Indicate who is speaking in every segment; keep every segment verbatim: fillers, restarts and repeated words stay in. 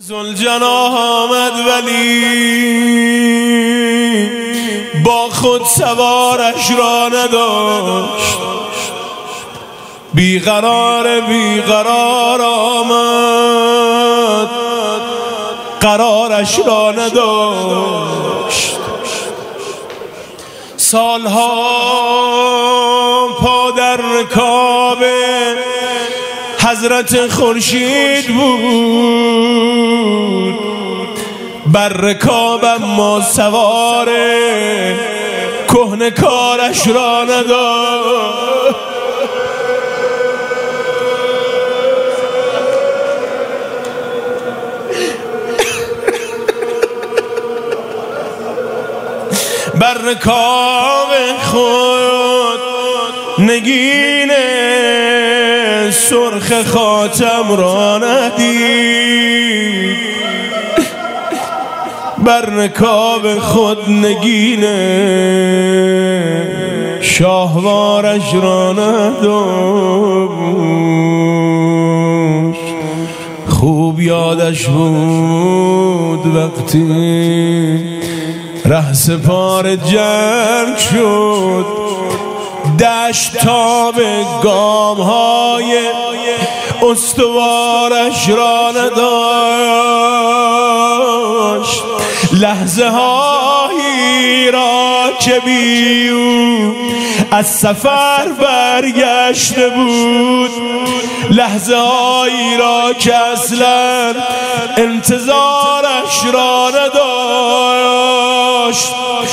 Speaker 1: ذوالجناح آمد ولی با خود سوارش را نداشت، بیقرار بیقرار آمد قرارش را نداشت. سالها پا در رکاب حضرت خورشید بود، بر رکاب اما سوار کهنه کارش را نداشت. بر رکاب خود نگین سرخ خاتم را ندید، بر رکاب خود نگین شاهوارش را نداشت. خوب یادش بود وقتی ره سپار جنگ شد، دشت تا به گام های استوارش را نداشت. لحظه هایی را که بی او از سفر برگشته بود، لحظه هایی را که اصلا انتظارش را نداشت.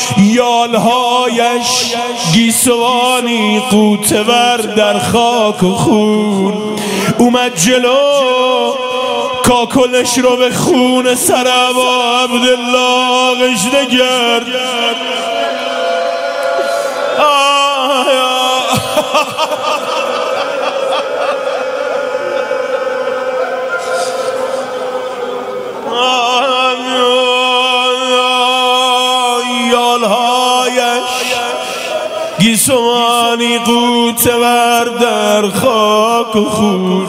Speaker 1: یالهایش گیسوانی قوتور در خاک و خون، اومد جلو کاکلش رو به خون سر ابا عبدالله غشنه کرد. گیسوانی قوتور در خاک و خون،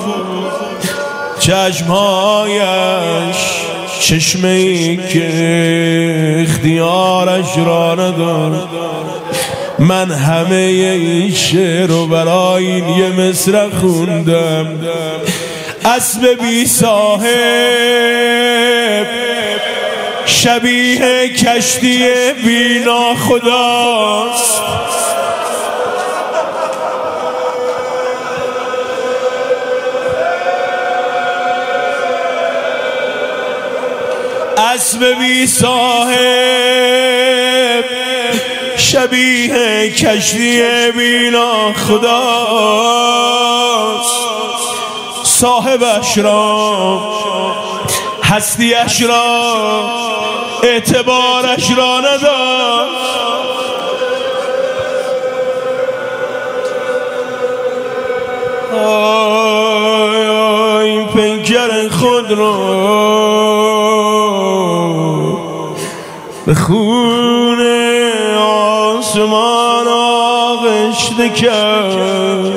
Speaker 1: چشمهایش چشمه‌ای که اختیارش را ندارد. من همه این شعر رو برای این یه مصرع خوندم. اسب بی صاحب شبیه کشتی بی ناخداست، اسب بی صاحب شبیه کشتی بی ناخداست. صاحبش را هستیش را اعتبارش را نداشت. آی آی پیکر خود را به خون آسمان آغشته کرد،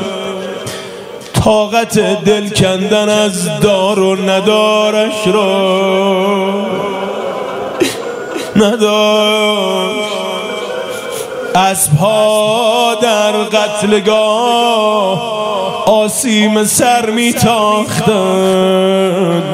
Speaker 1: طاقت دل کندن از دار و ندارش را نداشت. اسبها در قتلگاه آسیم سر می تاختند.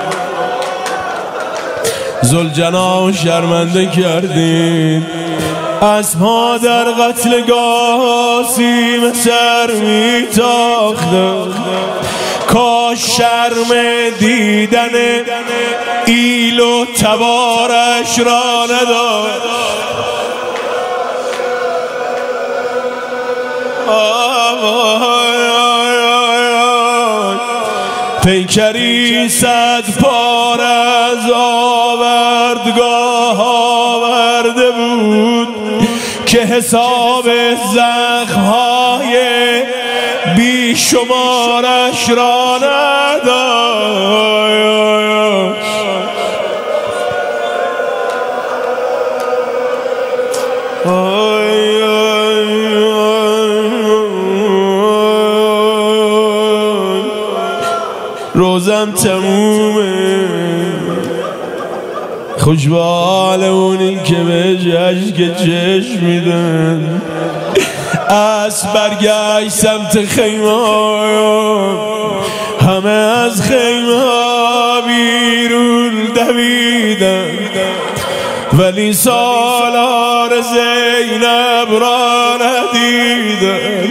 Speaker 1: ذوالجناح شرمنده کردید، اسبها در قتلگاه آسیم سر می تاختند. کاش شرم دیدن ایل و تبارش را نداشت. پیکری صد پار از آوردگاه آورده بود که حساب زخم‌های بی شمارش را نداشت. روزم تمومه خوش به حال اونی که بهش عشق چشم میدن. از برگشت سمت خیمه، همه از خیمه بیرون دویدن، ولی سالار زینب را ندیدن.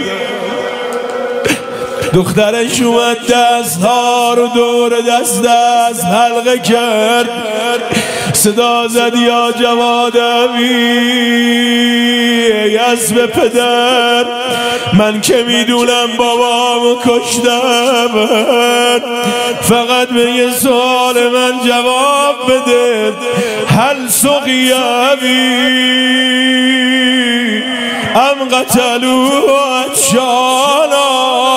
Speaker 1: دخترش اومد دستها رو دور دست دست حلقه کرد، صدا زد یا جواد ابی، ای اسب پدر، من که میدونم بابامو کشتم، فقط به یه سوال من جواب بده، هل سقی ابی ام قتلو اتشانا؟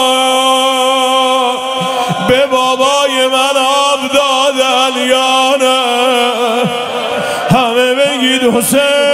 Speaker 1: به بابای من آب دادن یا نه؟ همه بگید حسین